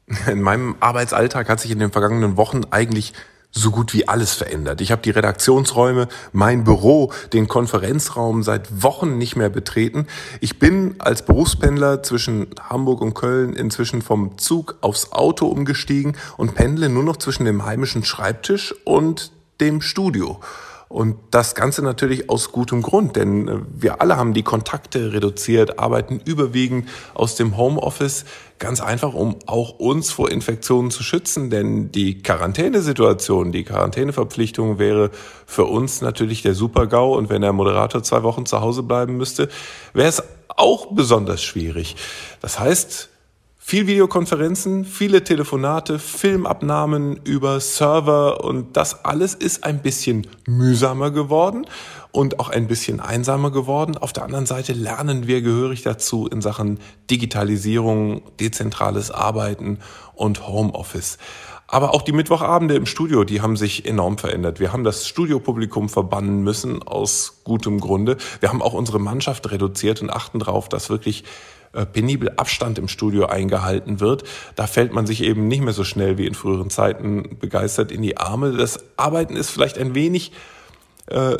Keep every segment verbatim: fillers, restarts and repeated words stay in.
In meinem Arbeitsalltag hat sich in den vergangenen Wochen eigentlich so gut wie alles verändert. Ich habe die Redaktionsräume, mein Büro, den Konferenzraum seit Wochen nicht mehr betreten. Ich bin als Berufspendler zwischen Hamburg und Köln inzwischen vom Zug aufs Auto umgestiegen und pendle nur noch zwischen dem heimischen Schreibtisch und dem Studio. Und das Ganze natürlich aus gutem Grund, denn wir alle haben die Kontakte reduziert, arbeiten überwiegend aus dem Homeoffice, ganz einfach, um auch uns vor Infektionen zu schützen, denn die Quarantänesituation, die Quarantäneverpflichtung wäre für uns natürlich der Super-GAU, und wenn der Moderator zwei Wochen zu Hause bleiben müsste, wäre es auch besonders schwierig. Das heißt, viel Videokonferenzen, viele Telefonate, Filmabnahmen über Server, und das alles ist ein bisschen mühsamer geworden und auch ein bisschen einsamer geworden. Auf der anderen Seite lernen wir gehörig dazu in Sachen Digitalisierung, dezentrales Arbeiten und Homeoffice. Aber auch die Mittwochabende im Studio, die haben sich enorm verändert. Wir haben das Studiopublikum verbannen müssen, aus gutem Grunde. Wir haben auch unsere Mannschaft reduziert und achten darauf, dass wirklich penibel Abstand im Studio eingehalten wird. Da fällt man sich eben nicht mehr so schnell wie in früheren Zeiten begeistert in die Arme. Das Arbeiten ist vielleicht ein wenig äh,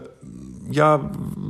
ja,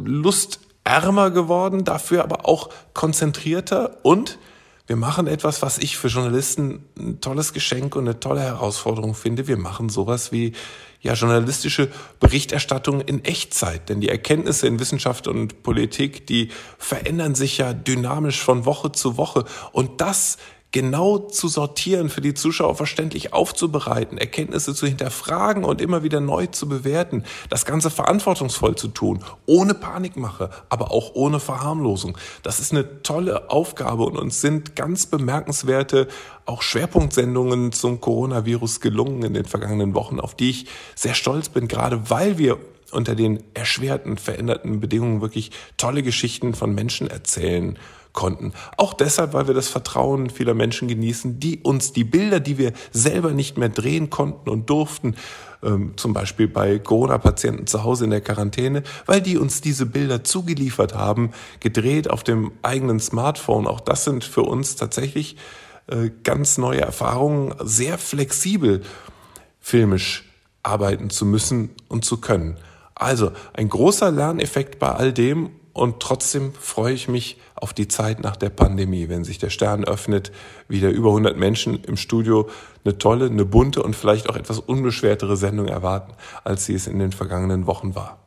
lustärmer geworden, dafür aber auch konzentrierter, und wir machen etwas, was ich für Journalisten ein tolles Geschenk und eine tolle Herausforderung finde. Wir machen sowas wie ja journalistische Berichterstattung in Echtzeit. Denn die Erkenntnisse in Wissenschaft und Politik, die verändern sich ja dynamisch von Woche zu Woche. Und das genau zu sortieren, für die Zuschauer verständlich aufzubereiten, Erkenntnisse zu hinterfragen und immer wieder neu zu bewerten, das Ganze verantwortungsvoll zu tun, ohne Panikmache, aber auch ohne Verharmlosung. Das ist eine tolle Aufgabe, und uns sind ganz bemerkenswerte auch Schwerpunktsendungen zum Coronavirus gelungen in den vergangenen Wochen, auf die ich sehr stolz bin, gerade weil wir unter den erschwerten, veränderten Bedingungen wirklich tolle Geschichten von Menschen erzählen konnten. Auch deshalb, weil wir das Vertrauen vieler Menschen genießen, die uns die Bilder, die wir selber nicht mehr drehen konnten und durften, ähm, zum Beispiel bei Corona-Patienten zu Hause in der Quarantäne, weil die uns diese Bilder zugeliefert haben, gedreht auf dem eigenen Smartphone. Auch das sind für uns tatsächlich äh, ganz neue Erfahrungen, sehr flexibel filmisch arbeiten zu müssen und zu können. Also ein großer Lerneffekt bei all dem. Und trotzdem freue ich mich auf die Zeit nach der Pandemie, wenn sich der Stern öffnet, wieder über hundert Menschen im Studio eine tolle, eine bunte und vielleicht auch etwas unbeschwertere Sendung erwarten, als sie es in den vergangenen Wochen war.